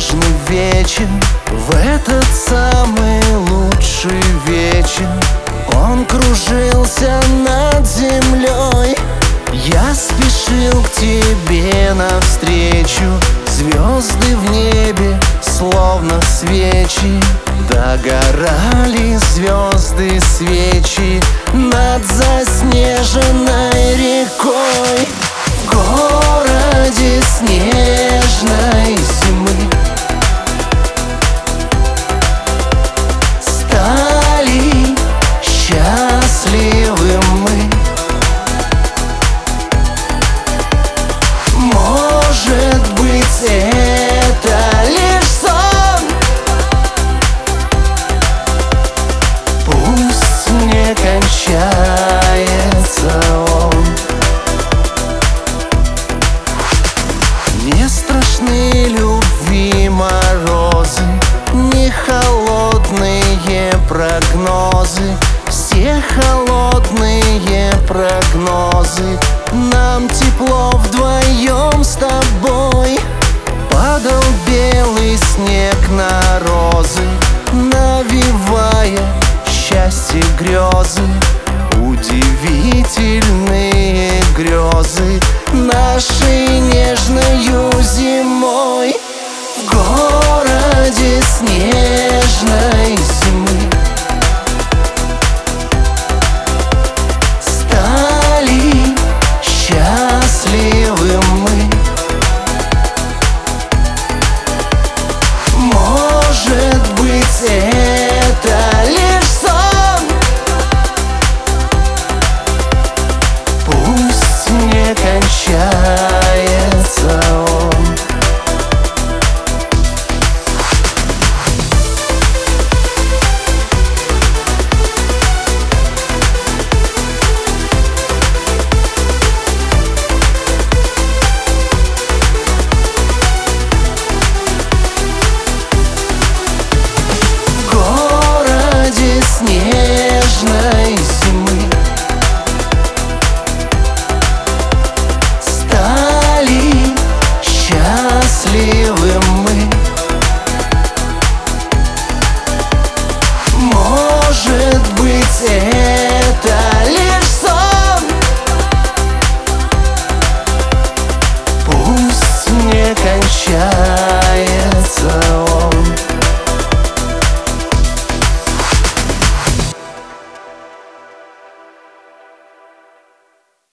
нежный вечер, в этот самый лучший вечер он кружился над землей. Я спешил к тебе навстречу, звезды в небе словно свечи, догорали звезды свечи над заснеженной рекой. В городе снежной зимы стали счастливы мы. Может быть, это лишь сон, пусть не кончается он. Не страшны любви морозы, не холодные прогнозы. Все холодные прогнозы, нам тепло вдвоем с тобой. Падал белый снег на розы, навевая счастье грезы. Удивительные грезы нашей нежною зимой. В городе снег